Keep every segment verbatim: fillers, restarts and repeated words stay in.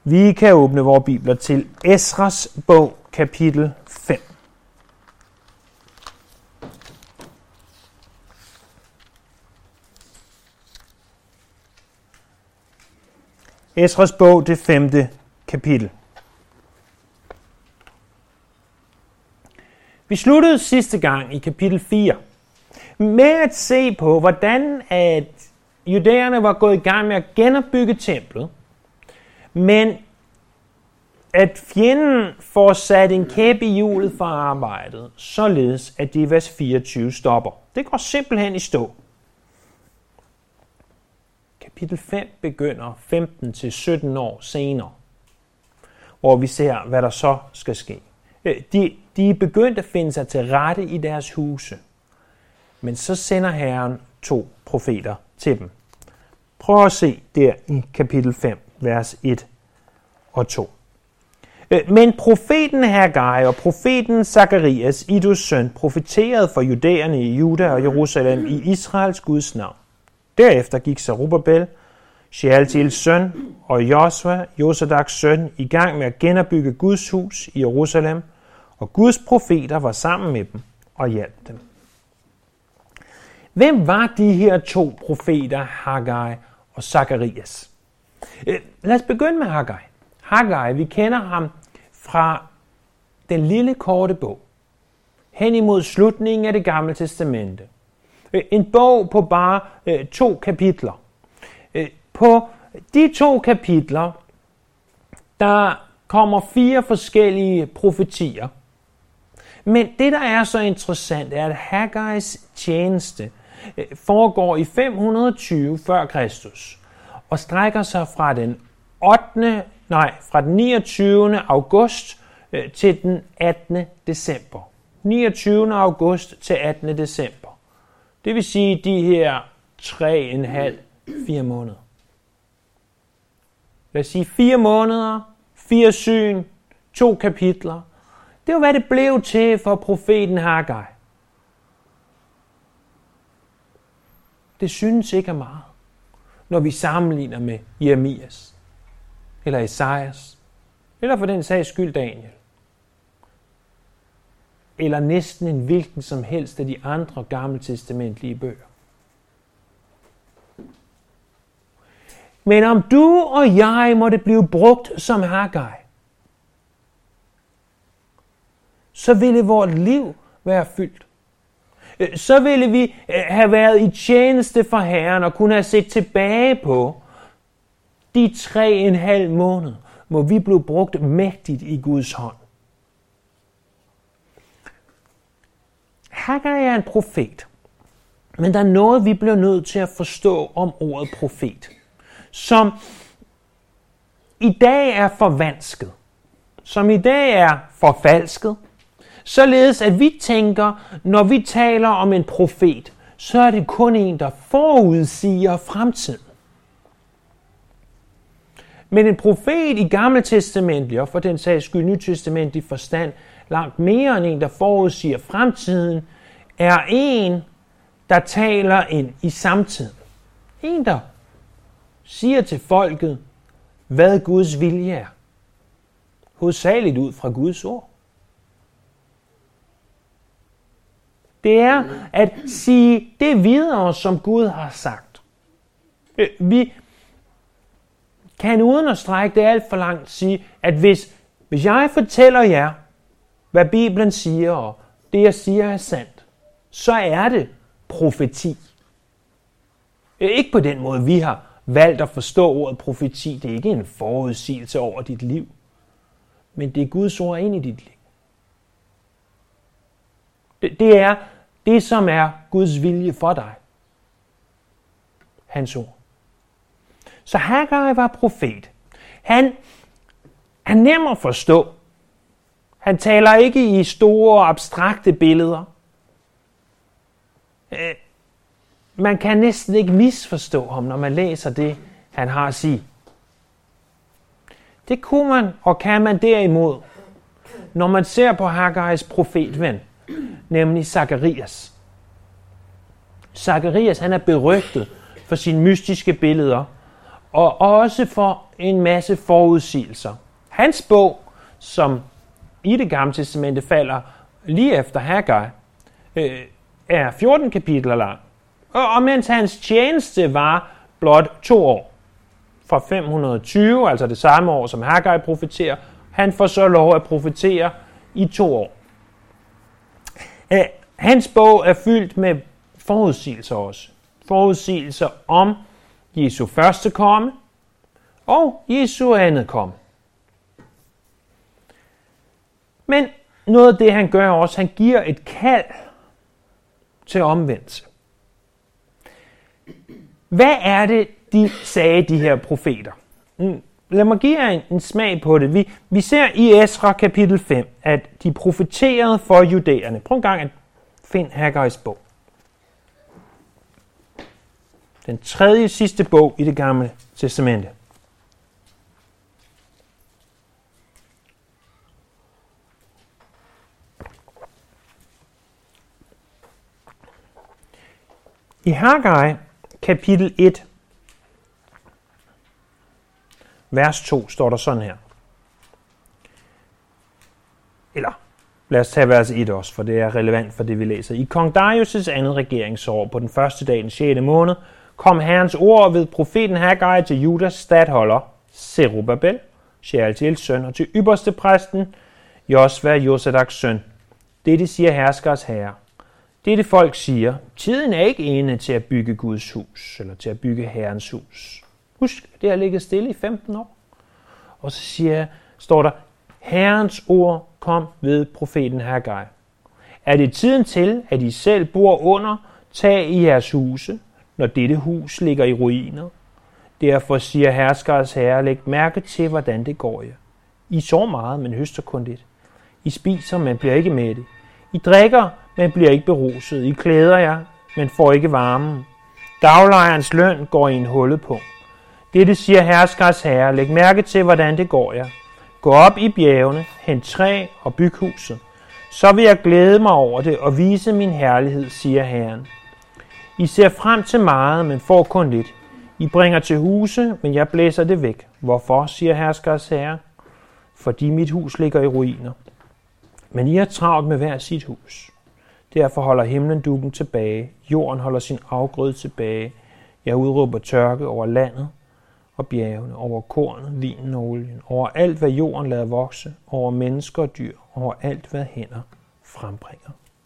Vi kan åbne vores bibler til Esras bog, kapitel fem. Esras bog, det femte kapitel. Vi sluttede sidste gang i kapitel fire med at se på, hvordan at judæerne var gået i gang med at genopbygge templet, men at fjenden får sat en kæp i hjulet for arbejdet, således at de i vers fireogtyve stopper. Det går simpelthen i stå. Kapitel fem begynder femten til sytten år senere, hvor vi ser, hvad der så skal ske. De, de er begyndt at finde sig til rette i deres huse, men så sender Herren to profeter til dem. Prøv at se der i kapitel fem, vers et og to. Men profeten Haggai og profeten Zakarias, Iddos søn, profeterede for judæerne i Juda og Jerusalem i Israels Guds navn. Derefter gik Zerubbabel, Shealtiels søn, og Josua, Josadaks søn, i gang med at genopbygge Guds hus i Jerusalem, og Guds profeter var sammen med dem og hjalp dem. Hvem var de her to profeter, Haggai og Zakarias? Lad os begynde med Haggai. Haggai, vi kender ham fra den lille korte bog, hen imod slutningen af det gamle testamente. En bog på bare øh, to kapitler. Øh, på de to kapitler, der kommer fire forskellige profetier. Men det, der er så interessant, er, at Haggais tjeneste øh, foregår i fem hundrede og tyve før Kristus og strækker sig fra den ottende Nej, fra den niogtyvende august øh, til den attende december. niogtyvende august til attende december. Det vil sige de her tre og en halv, fire måneder. Lad os sige fire måneder, fire syn, to kapitler. Det var, hvad det blev til for profeten Haggai. Det synes ikke af meget, når vi sammenligner med Jeremias, eller Esajas, eller for den sags skyld Daniel, eller næsten en hvilken som helst af de andre gammeltestamentlige bøger. Men om du og jeg måtte blive brugt som Haggai, så ville vores liv være fyldt. Så ville vi have været i tjeneste for Herren og kunne have set tilbage på de tre og en halv måned, hvor vi blev brugt mægtigt i Guds hånd. Haggai er en profet, men der er noget, vi bliver nødt til at forstå om ordet profet, som i dag er forvansket, som i dag er forfalsket, således at vi tænker, når vi taler om en profet, så er det kun en, der forudsiger fremtiden. Men en profet i Gamle Testamentet, og for den sags skyld Nytestamentlig forstand, langt mere end en, der forudsiger fremtiden, er en, der taler ind i samtiden. En, der siger til folket, hvad Guds vilje er. Hovedsageligt ud fra Guds ord. Det er at sige det videre, som Gud har sagt. Vi kan uden at strække det alt for langt sige, at hvis, hvis jeg fortæller jer, hvad Bibelen siger, og det jeg siger er sandt, så er det profeti. Ikke på den måde, vi har valgt at forstå ordet profeti. Det er ikke en forudsigelse over dit liv, men det er Guds ord ind i dit liv. Det, det er det, som er Guds vilje for dig. Hans ord. Så Haggai var profet. Han er nem at forstå. Han taler ikke i store, abstrakte billeder. Man kan næsten ikke misforstå ham, når man læser det, han har at sige. Det kunne man, og kan man derimod, når man ser på Haggais profetven, nemlig Zakarias. Zakarias, han er berygtet for sine mystiske billeder, og også for en masse forudsigelser. Hans bog, som i Det Gamle Testamente falder lige efter Haggai, øh, er fjorten kapitler lang. Og, og mens hans tjeneste var blot to år, fra fem hundrede og tyve, altså det samme år som Haggai profeterer, han får så lov at profetere i to år. Øh, hans bog er fyldt med forudsigelser også. Forudsigelser om Jesu første komme og Jesu andet komme. Men noget af det, han gør også, han giver et kald til omvendelse. Hvad er det, de sagde, de her profeter? Lad mig give jer en, en smag på det. Vi, vi ser i Esra kapitel fem, at de profeterede for judæerne. Prøv en gang at finde Haggais bog. Den tredje sidste bog i Det Gamle Testamente. I Haggai kapitel et, vers to, står der sådan her. Eller, lad os tage vers et også, for det er relevant for det, vi læser. I kong Darius' andet regeringsår, på den første dag, den sjette måned, kom Herrens ord ved profeten Haggai til Judas stadholder, Zerubbabel, Shealtiels søn, og til ypperste præsten, Josva, Josadaks søn. Dette siger herskers herre. Dette folk siger, tiden er ikke inde til at bygge Guds hus, eller til at bygge Herrens hus. Husk, det har ligget stille i femten år. Og så siger, står der, Herrens ord kom ved profeten Haggai. Er det tiden til, at I selv bor under tag i jeres huse, når dette hus ligger i ruiner? Derfor siger herskers herre, læg mærke til, hvordan det går jer. I sår meget, men høster kun lidt. I spiser, men bliver ikke mætte. I drikker, men bliver ikke beruset. I klæder jer, men får ikke varmen. Daglejrens løn går i en hullet punkt. Dette siger herskers herre, læg mærke til, hvordan det går jer. Gå op i bjergene, hent træ og byg huset. Så vil jeg glæde mig over det og vise min herlighed, siger Herren. I ser frem til meget, men får kun lidt. I bringer til huse, men jeg blæser det væk. Hvorfor, siger herskers herre? Fordi mit hus ligger i ruiner. Men I har travlt med hver sit hus. Derfor holder himlen dukken tilbage. Jorden holder sin afgrøde tilbage. Jeg udråber tørke over landet og bjergene, over kornet, vinen og olien, over alt, hvad jorden lader vokse, over mennesker og dyr, over alt, hvad hænder frembringer.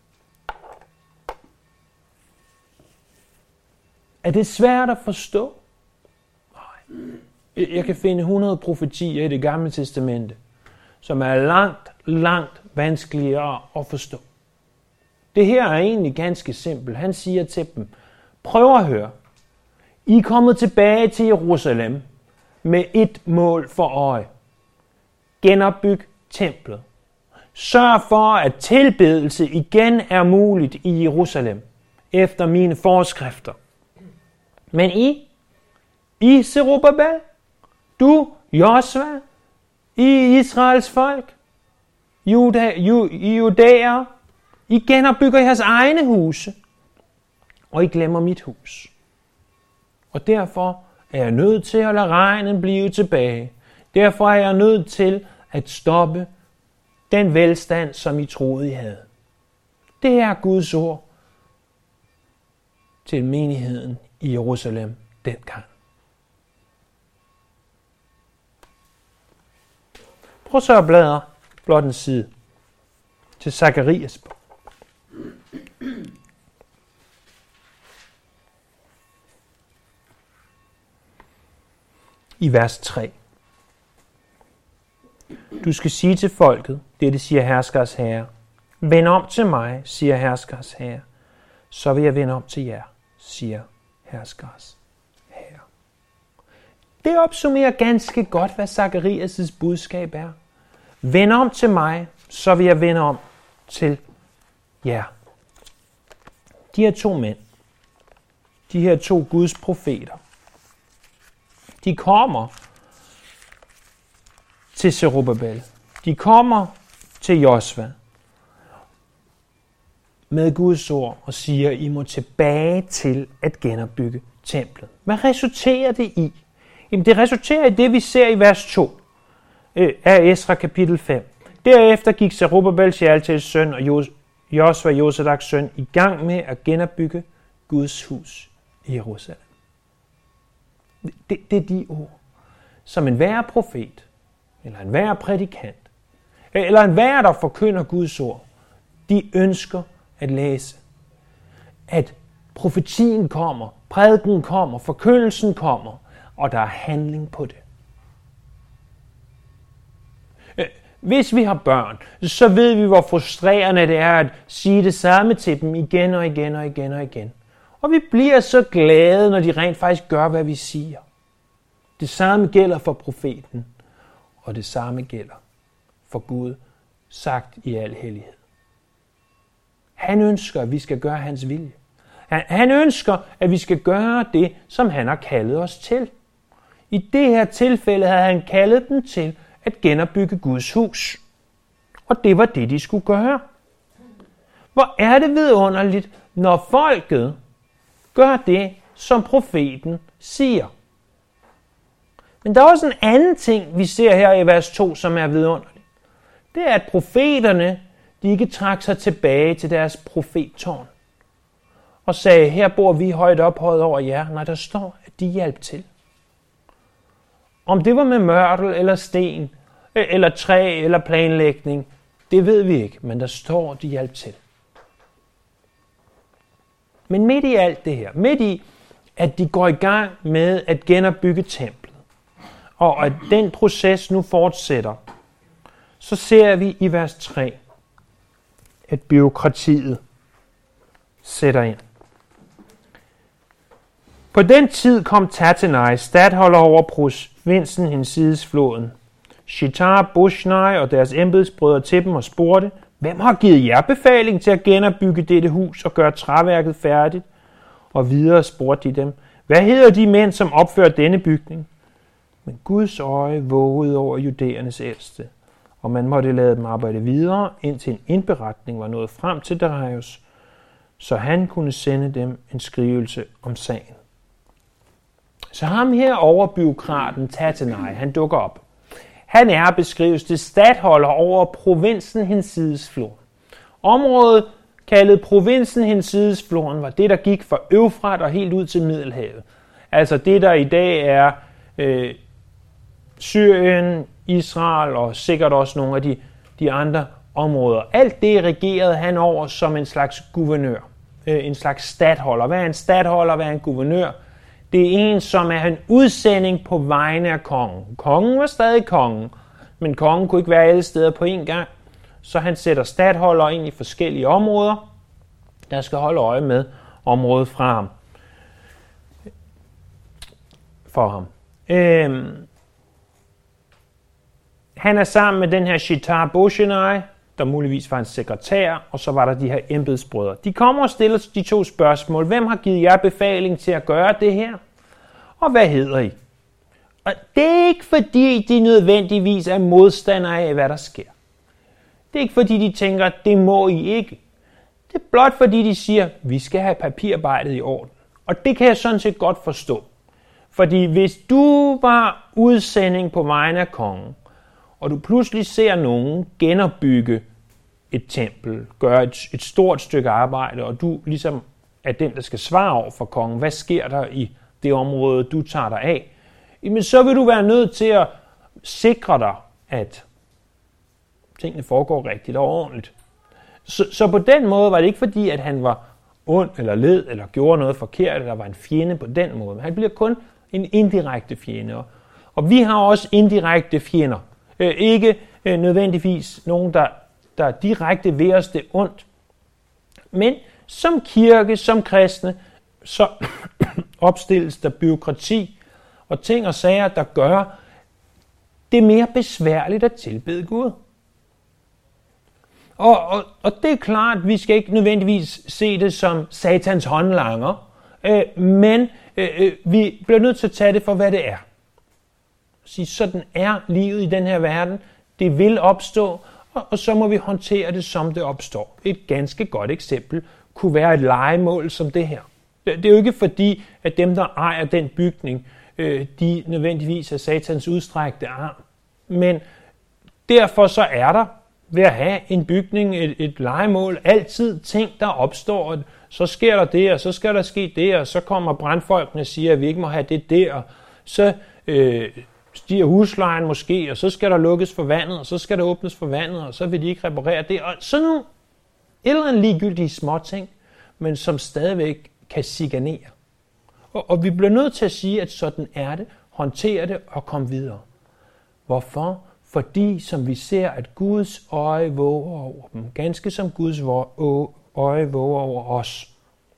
Er det svært at forstå? Nej. Jeg kan finde hundrede profetier i Det Gamle Testamente, som er langt, langt vanskeligere at forstå. Det her er egentlig ganske simpelt. Han siger til dem, prøv at høre. I er kommet tilbage til Jerusalem med et mål for øje. Genopbyg templet. Sørg for, at tilbedelse igen er muligt i Jerusalem efter mine forskrifter. Men I, I Zerubbabel, du, Josva, I Israels folk, Juda, ju, I judæer, I genopbygger jeres egne huse, og I glemmer mit hus. Og derfor er jeg nødt til at lade regnen blive tilbage. Derfor er jeg nødt til at stoppe den velstand, som I troede, I havde. Det er Guds ord til menigheden i Jerusalem dengang. Prøv så at bladre blot en side til Zakarias bog. I vers tre. Du skal sige til folket, det siger herskers herre. Vend om til mig, siger herskers herre. Så vil jeg vende om til jer, siger herskers herre. Det opsummerer ganske godt, hvad Zakarias' budskab er. Vend om til mig, så vil jeg vende om til jer. De her to mænd, de her to Guds profeter, de kommer til Zerubbabel. De kommer til Josva med Guds ord og siger, I må tilbage til at genopbygge templet. Hvad resulterer det i? Jamen det resulterer i det, vi ser i vers to øh, af Esra kapitel fem. Derefter gik Zerubbabel, Shealtiels søn, og Josva, Josadaks søn, i gang med at genopbygge Guds hus i Jerusalem. Det, det er de ord, som enhver profet, eller enhver prædikant, eller enhver, der forkynder Guds ord, de ønsker at læse. At profetien kommer, prædiken kommer, forkyndelsen kommer, og der er handling på det. Hvis vi har børn, så ved vi, hvor frustrerende det er at sige det samme til dem igen og igen og igen og igen. Og vi bliver så glade, når de rent faktisk gør, hvad vi siger. Det samme gælder for profeten, og det samme gælder for Gud, sagt i al hellighed. Han ønsker, at vi skal gøre hans vilje. Han ønsker, at vi skal gøre det, som han har kaldet os til. I det her tilfælde havde han kaldet dem til at genopbygge Guds hus. Og det var det, de skulle gøre. Hvor er det vidunderligt, når folket gør det, som profeten siger. Men der er også en anden ting, vi ser her i vers to, som er vidunderligt. Det er, at profeterne, de ikke trak sig tilbage til deres profettårn og sagde, her bor vi højt ophøjet over jer. Nej, der står, at de hjalp til. Om det var med mørtel eller sten, eller træ eller planlægning, det ved vi ikke, men der står, at de hjalp til. Men midt i alt det her, midt i, at de går i gang med at genopbygge templet, og at den proces nu fortsætter, så ser vi i vers tre, at bureaukratiet sætter ind. På den tid kom Tattenai, stadholder over provinsen hinsides floden. Shittar, Bushnai og deres embedsbrødre til dem og spurgte, hvem har givet jer befaling til at genopbygge dette hus og gøre træværket færdigt? Og videre spurgte de dem, hvad hedder de mænd, som opfører denne bygning? Men Guds øje vågede over judæernes ældste, og man måtte lade dem arbejde videre, indtil en indberetning var nået frem til Darius, så han kunne sende dem en skrivelse om sagen. Så ham her over bureaukraten Tattenai, han dukker op. Han er beskrives til stadholder over provinsen hinsides floden. Området kaldet provinsen hinsides floden var det, der gik fra Eufrat og helt ud til Middelhavet. Altså det, der i dag er øh, Syrien, Israel og sikkert også nogle af de, de andre områder. Alt det regerede han over som en slags guvernør, øh, en slags stadholder. Hvad er en stadholder? Hvad er en guvernør? Det er en, som er en udsending på vegne af kongen. Kongen var stadig kongen, men kongen kunne ikke være alle steder på én gang, så han sætter stadholdere ind i forskellige områder, der skal holde øje med området fra ham. For ham. Øhm. Han er sammen med den her Shittar Bushnai, der muligvis var en sekretær, og så var der de her embedsbrødre. De kommer og stiller de to spørgsmål. Hvem har givet jer befaling til at gøre det her? Og hvad hedder I? Og det er ikke fordi, de nødvendigvis er modstandere af, hvad der sker. Det er ikke fordi, de tænker, det må I ikke. Det er blot fordi, de siger, vi skal have papirarbejdet i orden. Og det kan jeg sådan set godt forstå. Fordi hvis du var udsending på vegne af kongen, og du pludselig ser nogen genopbygge et tempel, gøre et, et stort stykke arbejde, og du ligesom er den, der skal svare over for kongen, hvad sker der i det område, du tager dig af, jamen så vil du være nødt til at sikre dig, at tingene foregår rigtigt og ordentligt. Så, så på den måde var det ikke fordi, at han var ond eller led, eller gjorde noget forkert, eller var en fjende på den måde. Han bliver kun en indirekte fjende. Og vi har også indirekte fjender. Øh, ikke øh, nødvendigvis nogen, der, der direkte ved os det ondt. Men som kirke, som kristne, så opstilles der bureaukrati og ting og sager, der gør det mere besværligt at tilbede Gud. Og, og, og det er klart, at vi skal ikke nødvendigvis se det som satans håndlanger, øh, men øh, vi bliver nødt til at tage det for, hvad det er. Sige, sådan er livet i den her verden. Det vil opstå, og, og så må vi håndtere det, som det opstår. Et ganske godt eksempel kunne være et lejemål som det her. Det, det er jo ikke fordi, at dem, der ejer den bygning, øh, de nødvendigvis er Satans udstrækte arm. Men derfor så er der ved at have en bygning, et, et lejemål, altid ting, der opstår. Så sker der det, og så skal der ske det, og så kommer brandfolkene og siger, at vi ikke må have det der. Så øh, stiger huslejen måske, og så skal der lukkes for vandet, og så skal der åbnes for vandet, og så vil de ikke reparere det. Og sådan nogle et eller andet ligegyldige småting, men som stadigvæk kan chikanere. Og, og vi bliver nødt til at sige, at sådan er det, håndtere det og komme videre. Hvorfor? Fordi, som vi ser, at Guds øje våger over dem, ganske som Guds øje våger over os.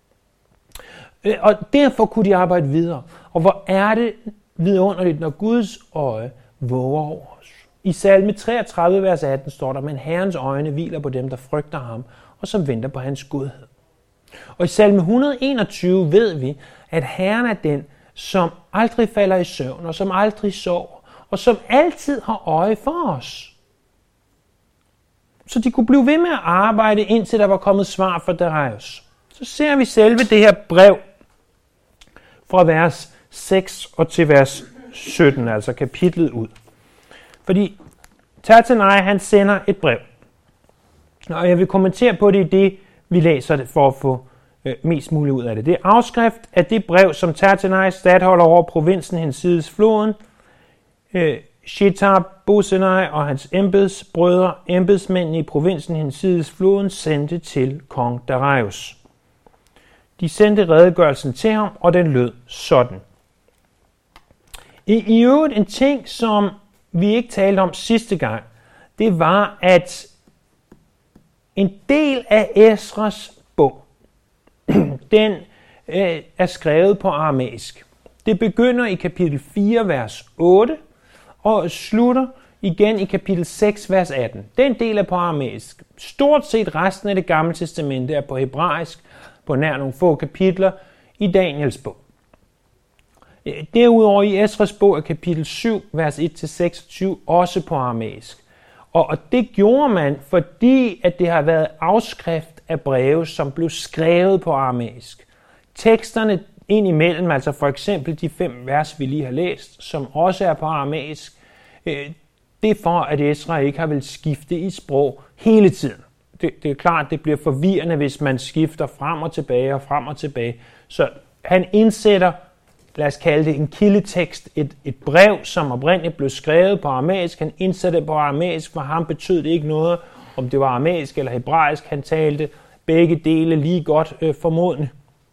Og derfor kunne de arbejde videre. Og hvor er det vidunderligt, når Guds øje våger over os. I salme treogtredive, vers atten står der, men Herrens øjne hviler på dem, der frygter ham, og som venter på hans godhed. Og i salme et hundrede og enogtyve ved vi, at Herren er den, som aldrig falder i søvn, og som aldrig sover, og som altid har øje for os. Så de kunne blive ved med at arbejde, indtil der var kommet svar fra Darius. Så ser vi selve det her brev fra vers seks og til vers sytten, altså kapitlet ud. Fordi Tattenai, han sender et brev. Og jeg vil kommentere på det i det, vi læser det, for at få øh, mest muligt ud af det. Det er afskrift af det brev, som Tattenai, stadholder over provinsen hensides floden, øh, Shethar-bozenai og hans embedsbrødre, embedsmændene i provinsen hensides floden, sendte til kong Darius. De sendte redegørelsen til ham, og den lød sådan. I, i øvrigt en ting, som vi ikke talte om sidste gang, det var, at en del af Esras bog, den øh, er skrevet på aramæisk. Det begynder i kapitel fire, vers otte, og slutter igen i kapitel seks, vers atten. Den del er på aramæisk. Stort set resten af det gamle testamente er på hebraisk, på nær nogle få kapitler i Daniels bog. Derudover i Esras bog er kapitel syv, vers et til seksogtyve, også på aramæisk. Og, og det gjorde man, fordi at det har været afskrift af breve, som blev skrevet på aramæisk. Teksterne indimellem, altså for eksempel de fem vers, vi lige har læst, som også er på aramæisk, øh, det er for, at Esra ikke har vel skifte i sprog hele tiden. Det, det er klart, det bliver forvirrende, hvis man skifter frem og tilbage og frem og tilbage. Så han indsætter, lad os kalde det en kildetekst, et, et brev, som oprindeligt blev skrevet på aramæisk. Han indsatte det på aramæisk, for ham betød det ikke noget, om det var aramæisk eller hebraisk. Han talte begge dele lige godt øh, formodentlig.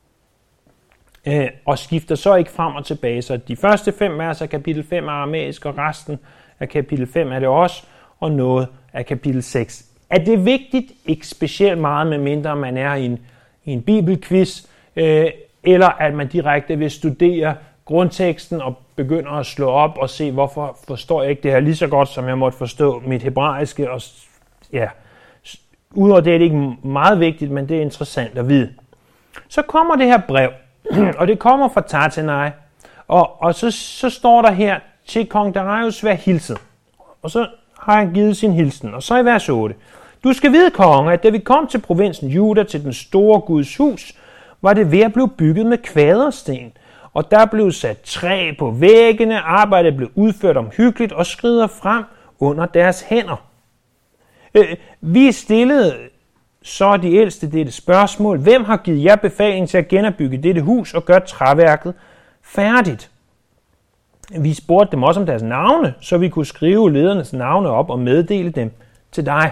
Øh, og skifter så ikke frem og tilbage. Så de første fem vers af kapitel fem er aramæisk, og resten af kapitel fem er det også, og noget af kapitel seks. Er det vigtigt? Ikke specielt meget, medmindre man er i en, i en bibelquiz, øh, eller at man direkte vil studere grundteksten og begynder at slå op og se, hvorfor forstår jeg ikke det her lige så godt, som jeg måtte forstå mit hebraiske. Og, ja. Udover det er det ikke meget vigtigt, men det er interessant at vide. Så kommer det her brev, og det kommer fra Tattenai, og, og så, så står der her, til kong Darius vær hilset. Og så har han givet sin hilsen. Og så i vers otte. Du skal vide, konge, at da vi kom til provinsen Juda, til den store Guds hus, var det ved at blive bygget med kvadersten. Og der blev sat træ på væggene, arbejdet blev udført omhyggeligt og skrider frem under deres hænder. Øh, vi stillede så de ældste dette spørgsmål. Hvem har givet jer befaling til at genopbygge dette hus og gøre træværket færdigt? Vi spurgte dem også om deres navne, så vi kunne skrive ledernes navne op og meddele dem til dig.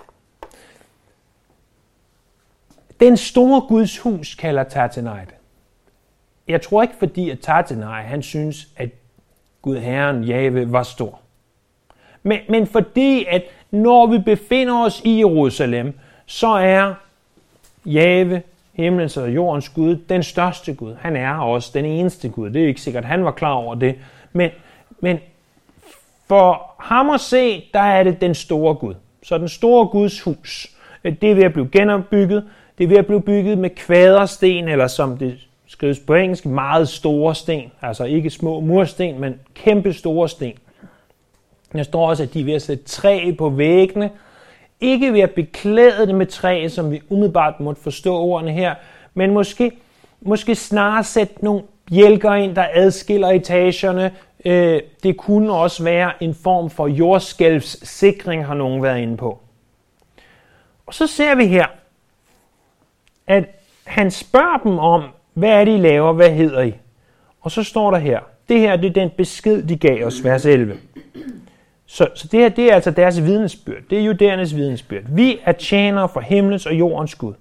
Den store Guds hus kalder Tattenai det. Jeg tror ikke, fordi at Tattenai, han synes, at Gud Herren, Jahve, var stor. Men, men fordi, at når vi befinder os i Jerusalem, så er Jahve, himlens og jordens Gud, den største Gud. Han er også den eneste Gud. Det er ikke sikkert, han var klar over det. Men, men for ham at se, der er det den store Gud. Så den store Guds hus, det er ved at blive genopbygget. Det er ved at blive bygget med kvadersten, eller som det skrives på engelsk, meget store sten. Altså ikke små mursten, men kæmpe store sten. Der står også, at de er ved at sætte træ på væggene. Ikke ved at beklæde det med træ, som vi umiddelbart måtte forstå ordene her, men måske, måske snarere sætte nogle bjælker ind, der adskiller etagerne. Øh, det kunne også være en form for jordskælvssikring, har nogen været inde på. Og så ser vi her, at han spørger dem om, hvad er det, I laver, hvad hedder I? Og så står der her, det her det er den besked, de gav os, vers elleve. Så, så det her det er altså deres vidnesbyrd. Det er judæernes vidnesbyrd. Vi er tjenere for himlens og jordens Gud.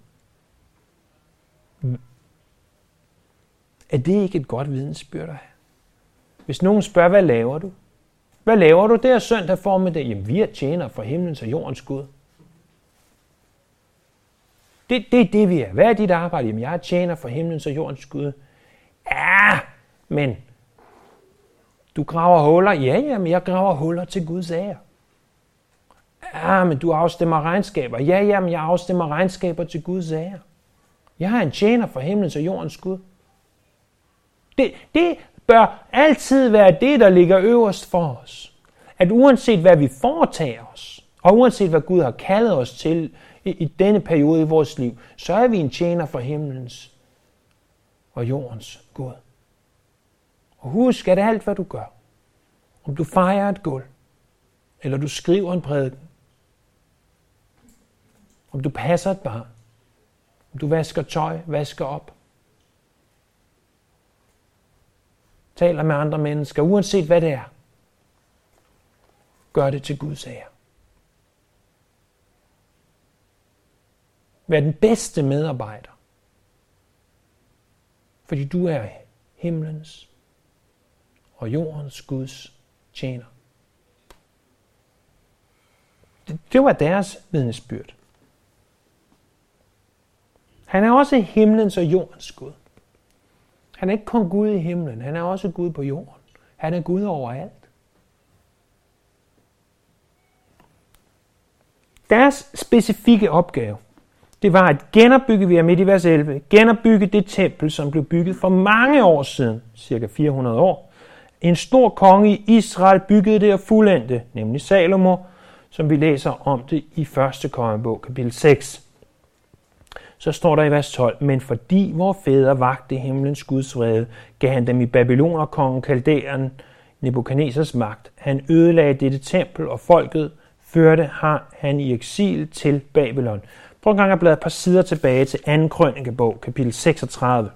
Er det ikke et godt vidnesbyrd at have? Hvis nogen spørger, hvad laver du? Hvad laver du? Det er søndag formiddag. Jamen, vi er tjenere for himlens og jordens Gud. Det, det er det, vi er. Hvad er dit arbejde? Jamen, jeg er tjener for himlens og jordens Gud. Ja, men du graver huller. Ja, jamen, jeg graver huller til Guds ære. Ja, men du afstemmer regnskaber. Ja, jamen, jeg afstemmer regnskaber til Guds ære. Jeg er en tjener for himlens og jordens Gud. Det, det bør altid være det, der ligger øverst for os. At uanset hvad vi foretager os, og uanset hvad Gud har kaldet os til i, i denne periode i vores liv, så er vi en tjener for himlens og jordens Gud. Og husk, at alt hvad du gør, om du fejrer et gulv, eller du skriver en prædiken, om du passer et barn, om du vasker tøj, vasker op, taler med andre mennesker, uanset hvad det er, gør det til Guds ære. Vær den bedste medarbejder, fordi du er himlens og jordens Guds tjener. Det, det var deres vidnesbyrd. Han er også himlens og jordens Gud. Han er ikke kun Gud i himlen, han er også Gud på jorden. Han er Gud overalt. Deres specifikke opgave, det var at genopbygge, vi er midt i vers elleve, genopbygge det tempel, som blev bygget for mange år siden, cirka fire hundrede år. En stor konge i Israel byggede det og fuldendte, nemlig Salomo, som vi læser om det i første kongebog, kapitel seks. Så står der i vers tolv, men fordi vor fædre vagte himlens Guds vrede, gav han dem i Babylonerkongen Kaldæeren Nebukadnesars magt. Han ødelagde dette tempel, og folket førte han i eksil til Babylon. Prøv en gang at bladre et par sider tilbage til anden krønikebog, kapitel seksogtredive.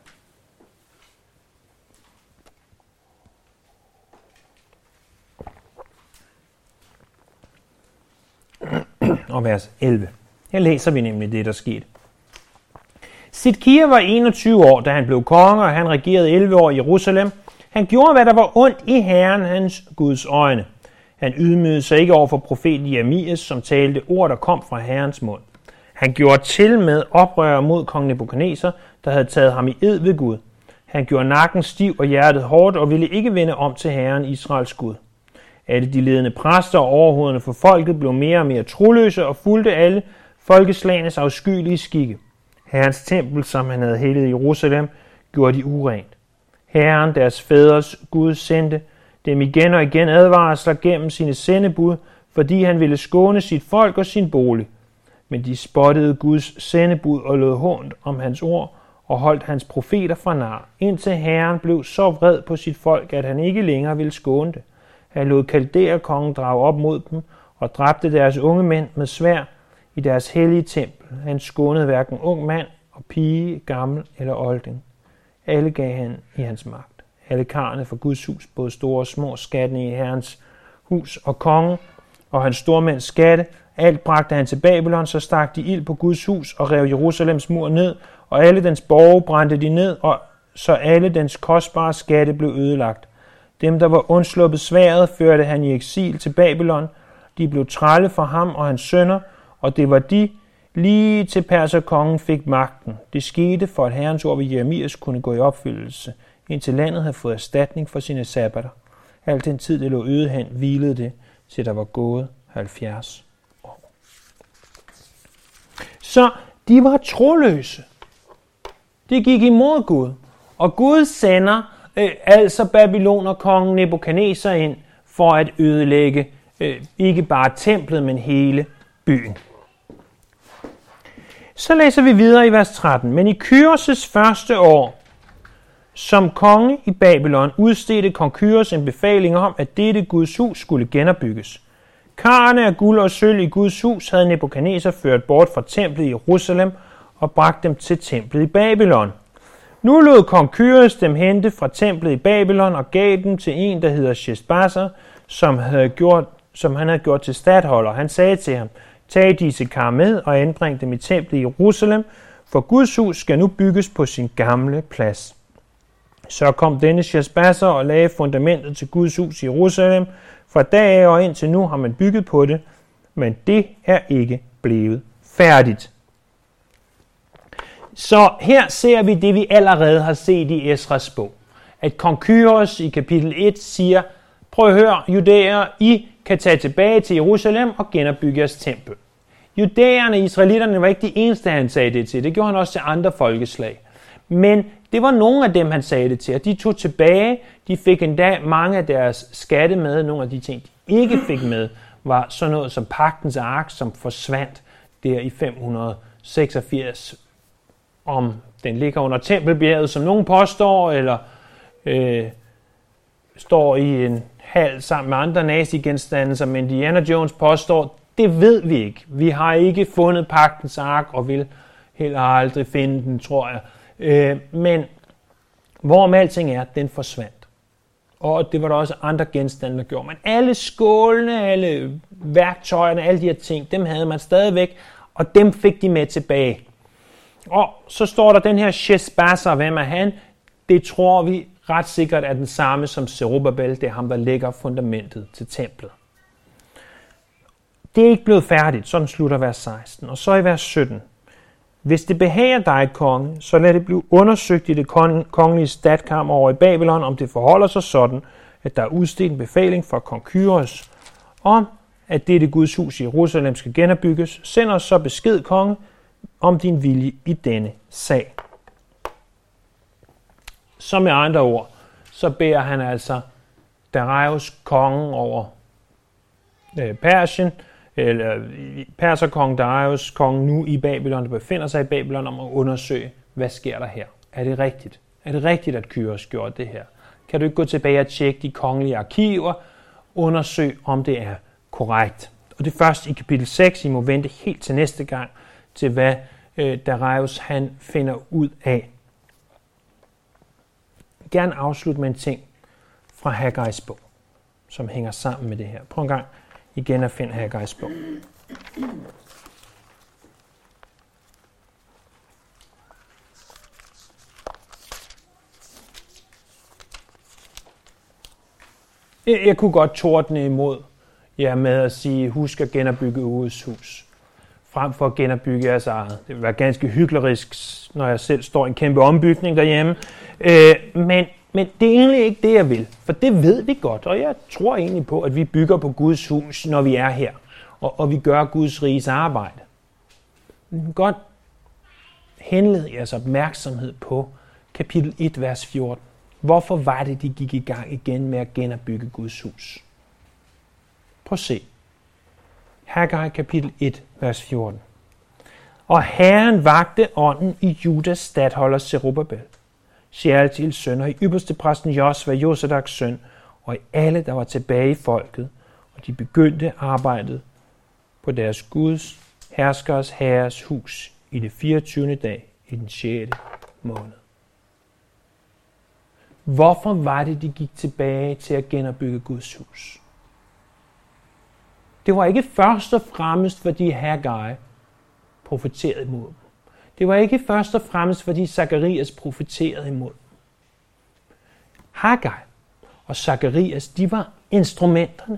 Og vers elleve. Her læser vi nemlig det, der skete. Sidkia var enogtyve år, da han blev konge, og han regerede elleve år i Jerusalem. Han gjorde, hvad der var ondt i Herren, hans Guds øjne. Han ydmygede sig ikke over for profeten Jeremias, som talte ord, der kom fra Herrens mund. Han gjorde til med oprør mod kong Nebukadnesar, der havde taget ham i ed ved Gud. Han gjorde nakken stiv og hjertet hårdt og ville ikke vende om til Herren Israels Gud. Alle de ledende præster og overhovederne for folket blev mere og mere troløse og fulgte alle folkeslagenes afskyelige skikke. Herrens tempel, som han havde helliget i Jerusalem, gjorde de urent. Herren, deres fædres Gud, sendte dem igen og igen advarsler gennem sine sendebud, fordi han ville skåne sit folk og sin bolig. Men de spottede Guds sendebud og lod hånt om hans ord og holdt hans profeter fra nar, indtil Herren blev så vred på sit folk, at han ikke længere ville skåne det. Han lod Kaldæerkongen drage op mod dem og dræbte deres unge mænd med sværd i deres hellige tempel. Han skånede hverken ung mand og pige, gammel eller olding. Alle gav han i hans magt. Alle karrene for Guds hus, både store og små, skattene i Herrens hus og kongen og hans stormænds skatte, alt bragte han til Babylon, så stak de ild på Guds hus og rev Jerusalems mur ned, og alle dens borge brændte de ned, og så alle dens kostbare skatte blev ødelagt. Dem, der var undsluppet sværdet, førte han i eksil til Babylon. De blev trælle for ham og hans sønner, og det var de, lige til perserkongen fik magten. Det skete, for at Herrens ord ved Jeremias kunne gå i opfyldelse, indtil landet havde fået erstatning for sine sabbater. Alt den tid, det lå øde hen, hvilede det, til der var gået halvfjerds år. Så de var troløse. De gik imod Gud, og Gud sender øh, altså Babylonerkongen Nebukadnesar ind for at ødelægge øh, ikke bare templet, men hele byen. Så læser vi videre i vers tretten. Men i Kyros' første år, Som konge i Babylon udstedte kong Kyros en befaling om, at dette Guds hus skulle genopbygges. Karrene af guld og sølv i Guds hus havde Nebukadneser ført bort fra templet i Jerusalem og bragt dem til templet i Babylon. Nu lod kong Kyros dem hente fra templet i Babylon og gav dem til en, der hedder Sheshbazzar, som, havde gjort, som han havde gjort til statholder. Han sagde til ham, tag disse kar med og anbring dem i templet i Jerusalem, for Guds hus skal nu bygges på sin gamle plads. Så kom denne Sheshbazzar og lagde fundamentet til Guds hus i Jerusalem. Fra dag af og indtil nu har man bygget på det, men det er ikke blevet færdigt. Så her ser vi det, vi allerede har set i Esras bog. At kong Kyros i kapitel et siger, prøv at høre, judæer, I kan tage tilbage til Jerusalem og genopbygge jeres tempel. Judæerne, israelitterne, var ikke de eneste, han sagde det til. Det gjorde han også til andre folkeslag. Men det var nogle af dem, han sagde det til, og de tog tilbage. De fik endda mange af deres skatte med. Nogle af de ting, de ikke fik med, var sådan noget som pagtens ark, som forsvandt der i fem hundrede seksogfirs. Om den ligger under tempelbjerget, som nogen påstår, eller øh, står i en hal sammen med andre nazi-genstande, som Indiana Jones påstår, det ved vi ikke. Vi har ikke fundet pagtens ark, og vil heller aldrig finde den, tror jeg. Øh, men hvorom alting er, den forsvandt. Og det var der også andre genstande, der gjorde. Men alle skålene, alle værktøjerne, alle de her ting, dem havde man stadigvæk, og dem fik de med tilbage. Og så står der den her Sheshbazzar, hvem er han? Det tror vi ret sikkert er den samme som Zerubbabel, det er ham, der lægger fundamentet til templet. Det er ikke blevet færdigt, sådan slutter vers seksten. Og så i vers sytten. Hvis det behager dig, konge, så lad det blive undersøgt i det kongelige statkammer over i Babylon, om det forholder sig sådan, at der er udstedt en befaling fra kong Kyros om, at dette Guds hus i Jerusalem skal genopbygges. Send os så besked, konge, om din vilje i denne sag. Så med andre ord, så beder han altså Darius, kongen over øh, Persien, eller perserkongen Darius, kongen nu i Babylon, der befinder sig i Babylon, om at undersøge, hvad sker der her? Er det rigtigt? Er det rigtigt, at Kyros gjorde det her? Kan du ikke gå tilbage og tjekke de kongelige arkiver, undersøge, om det er korrekt? Og det er først i kapitel seks, I må vente helt til næste gang, til hvad øh, Darius han finder ud af. Jeg vil gerne afslutte med en ting fra Haggais bog, som hænger sammen med det her. Prøv en gang igen at finde Haggais bog. Jeg, jeg kunne godt tordne imod jer med at sige, husk at genopbygge Guds hus, frem for at genopbygge jeres eget. Det vil være ganske hyklerisk, når jeg selv står i en kæmpe ombygning derhjemme. Øh, men, men det er egentlig ikke det, jeg vil, for det ved vi godt, og jeg tror egentlig på, at vi bygger på Guds hus, når vi er her, og, og vi gør Guds riges arbejde. Men godt henlede jeres opmærksomhed på kapitel et, vers fjorten. Hvorfor var det, de gik i gang igen med at genopbygge Guds hus? Prøv at se. Haggai kapitel et, vers fjorten. Og Herren vagte ånden i Judas statholder Zerubbabel, Shealtiels søn, og i ypperste præsten Josva, Josadaks søn, og i alle, der var tilbage i folket, og de begyndte arbejdet på deres Guds, herskers, herres hus i det fireogtyvende dag i den sjette måned. Hvorfor var det, de gik tilbage til at genopbygge Guds hus? Det var ikke først og fremmest, fordi Haggai profeterede imod dem. Det var ikke først og fremmest, fordi Zakarias profeterede imod dem. Haggai og Zakarias, de var instrumenterne.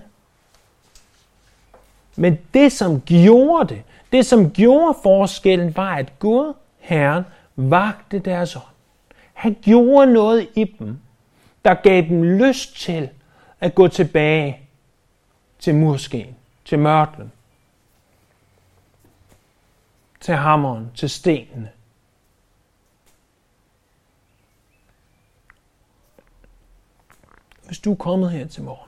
Men det, som gjorde det, det, som gjorde forskellen, var, at Gud, Herren, vagte deres ånd. Han gjorde noget i dem, der gav dem lyst til at gå tilbage til murskeen, til mørtlen, til hammeren, til stenene. Hvis du er kommet her til morgen,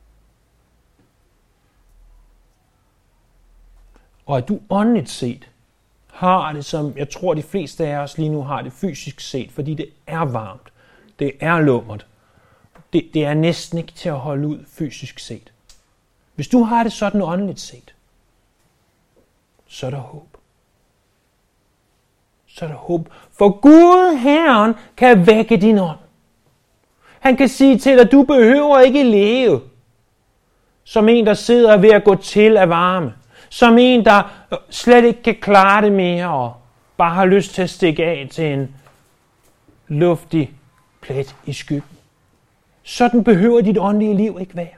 og at du åndeligt set har det, som jeg tror de fleste af os lige nu har det fysisk set, fordi det er varmt. Det er lummert. Det, det er næsten ikke til at holde ud fysisk set. Hvis du har det sådan åndeligt set, så er der håb. Så er der håb. For Gud, Herren, kan vække din ånd. Han kan sige til dig, at du behøver ikke leve som en, der sidder ved at gå til af varme. Som en, der slet ikke kan klare det mere og bare har lyst til at stikke af til en luftig plet i skyggen. Sådan behøver dit åndelige liv ikke være.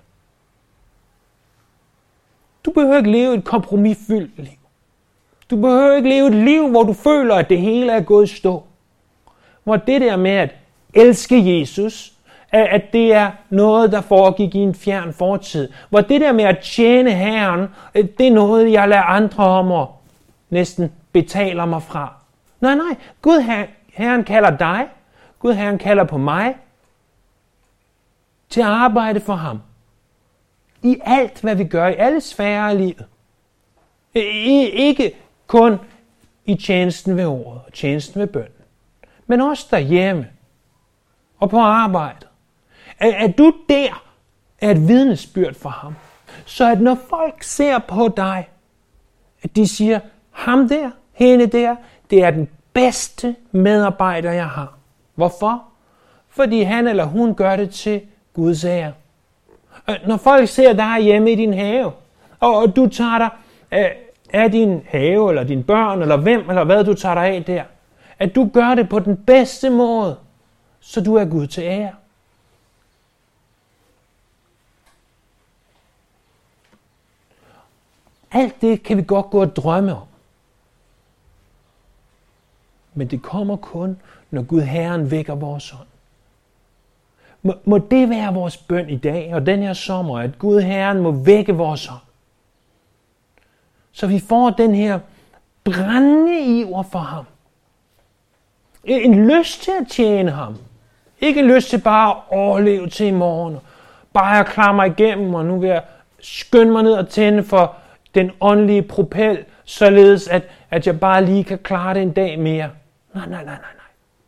Du behøver ikke leve et kompromisfyldt liv. Du behøver ikke leve et liv, hvor du føler, at det hele er gået i stå. Hvor det der med at elske Jesus, at det er noget, der foregik i en fjern fortid. Hvor det der med at tjene Herren, det er noget, jeg lader andre om og næsten betaler mig fra. Nej, nej. Gud, Herren kalder dig. Gud, Herren kalder på mig til at arbejde for ham. I alt, hvad vi gør, i alle sfærer af livet. I, ikke kun i tjenesten ved ordet og tjenesten ved bønnen, men også derhjemme og på arbejdet. At, at du der er et vidnesbyrd for ham. Så at når folk ser på dig, at de siger, ham der, hende der, det er den bedste medarbejder, jeg har. Hvorfor? Fordi han eller hun gør det til Guds ære. Når folk ser dig hjemme i din have, og du tager dig af, af din have, eller dine børn, eller hvem, eller hvad du tager dig af der, at du gør det på den bedste måde, så du er Gud til ære. Alt det kan vi godt gå og drømme om. Men det kommer kun, når Gud Herren vækker vores ånd. Må, må det være vores bøn i dag og den her sommer, at Gud Herren må vække vores ånd. Så vi får den her brændende iver for ham. En lyst til at tjene ham. Ikke en lyst til bare at overleve til i morgen. Bare at klare mig igennem, og nu vil jeg skynde mig ned og tænde for den åndelige propel, således at, at jeg bare lige kan klare det en dag mere. Nej, nej, nej, nej, nej.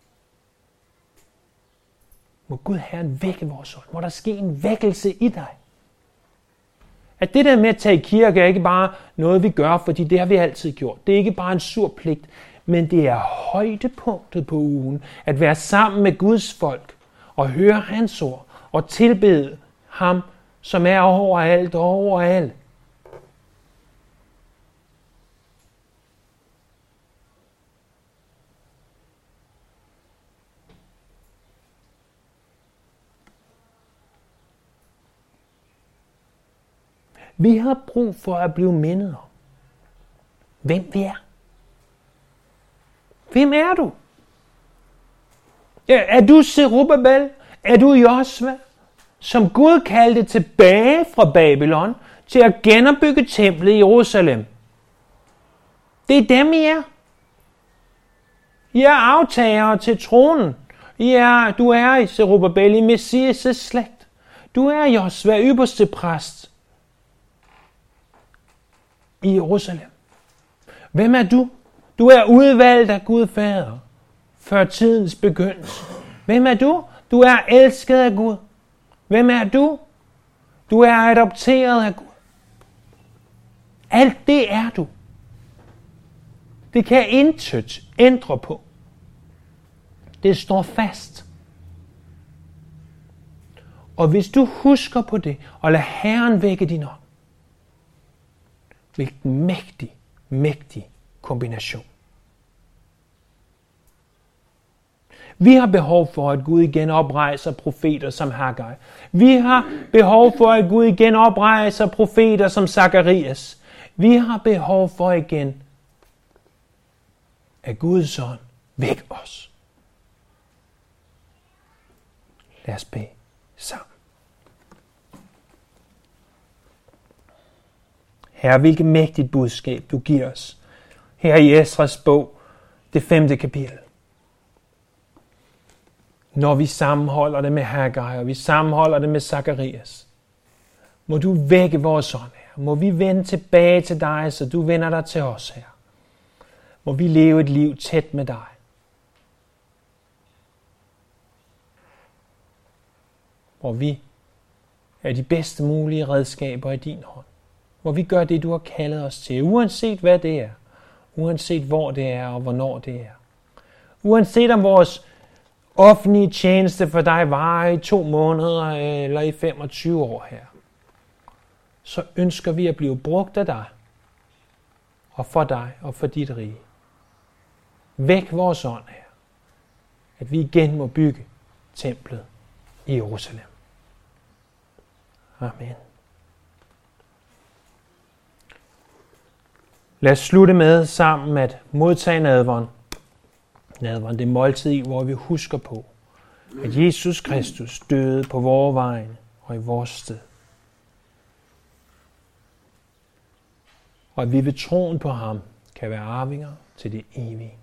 Må Gud Herren vække vores ånd. Må der ske en vækkelse i dig. At det der med at tage i kirke er ikke bare noget, vi gør, fordi det har vi altid gjort. Det er ikke bare en sur pligt, men det er højdepunktet på ugen. At være sammen med Guds folk og høre hans ord og tilbede ham, som er overalt og overalt. Vi har brug for at blive mindet om, hvem vi er. Hvem er du? Ja, er du Zerubbabel? Er du Josva, som Gud kaldte tilbage fra Babylon til at genopbygge templet i Jerusalem? Det er dem, I er. I er aftagere til tronen. I er, du er i Zerubbabel, i Messias' slægt. Du er Josva, ypperste præst i Jerusalem. Hvem er du? Du er udvalgt af Gud Fader, før tidens begyndelse. Hvem er du? Du er elsket af Gud. Hvem er du? Du er adopteret af Gud. Alt det er du. Det kan intet ændre på. Det står fast. Og hvis du husker på det, og lad Herren vække din ånd, hvilken mægtig, mægtig kombination. Vi har behov for, at Gud igen oprejser profeter som Haggai. Vi har behov for, at Gud igen oprejser profeter som Zakarias. Vi har behov for igen, at Guds ånd væk os. Lad os bede sammen. Herre, hvilket mægtigt budskab du giver os. Her i Esdras bog, det femte kapitel. Når vi sammenholder det med Haggai, og vi sammenholder det med Zakarias, må du vække vores ånd, Herre. Må vi vende tilbage til dig, så du vender dig til os, Herre. Må vi leve et liv tæt med dig. hvor vi er de bedste mulige redskaber i din hånd. Hvor vi gør det, du har kaldet os til, uanset hvad det er. Uanset hvor det er og hvornår det er. Uanset om vores offentlige tjeneste for dig varer i to måneder eller i femogtyve år her. Så ønsker vi at blive brugt af dig. Og for dig og for dit rige. Væk vores ånd her. At vi igen må bygge templet i Jerusalem. Amen. Lad os slutte med sammen at modtage nadveren. Nadveren, det måltid i, hvor vi husker på, at Jesus Kristus døde på vores vegne og i vores sted. Og at vi ved troen på ham kan være arvinger til det evige.